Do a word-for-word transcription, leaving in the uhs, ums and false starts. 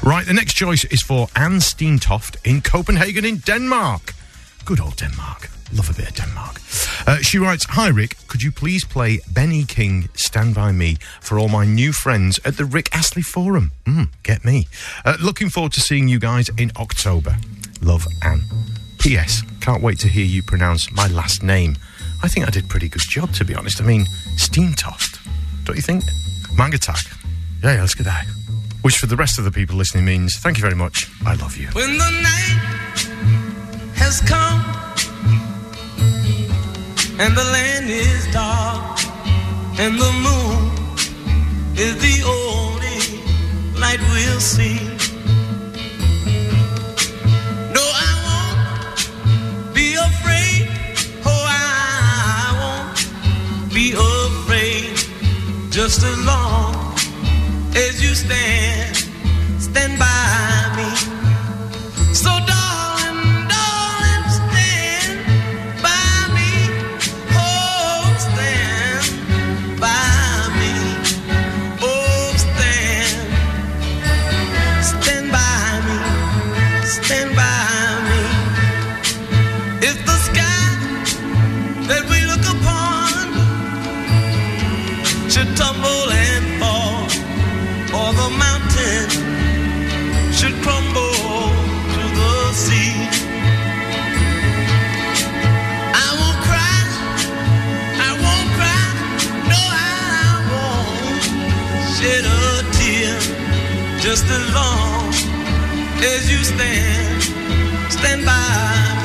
Right, the next choice is for Anne Steentoft in Copenhagen in Denmark. Good old Denmark. Love a bit of Denmark. Uh, she writes, "Hi Rick, could you please play Benny King, Stand By Me, for all my new friends at the Rick Astley Forum? Mm, get me. Uh, looking forward to seeing you guys in October. Love, Anne. P S. Can't wait to hear you pronounce my last name. I think I did a pretty good job, to be honest. I mean, Steentoft. Don't you think? Mangatak. Yeah, yeah, let's get that." Which for the rest of the people listening means, thank you very much, I love you. When the night has come and the land is dark and the moon is the only light we'll see. No, I won't be afraid. Oh, I won't be afraid. Just as long as you stand, stand by me. So darling, darling, stand by me. Oh, stand by me. Oh, stand, stand by me, stand by me. If the sky that we look upon should tumble and fall, or the mountain should crumble to the sea, I won't cry, I won't cry, no, I won't shed a tear. Just as long as you stand, stand by me.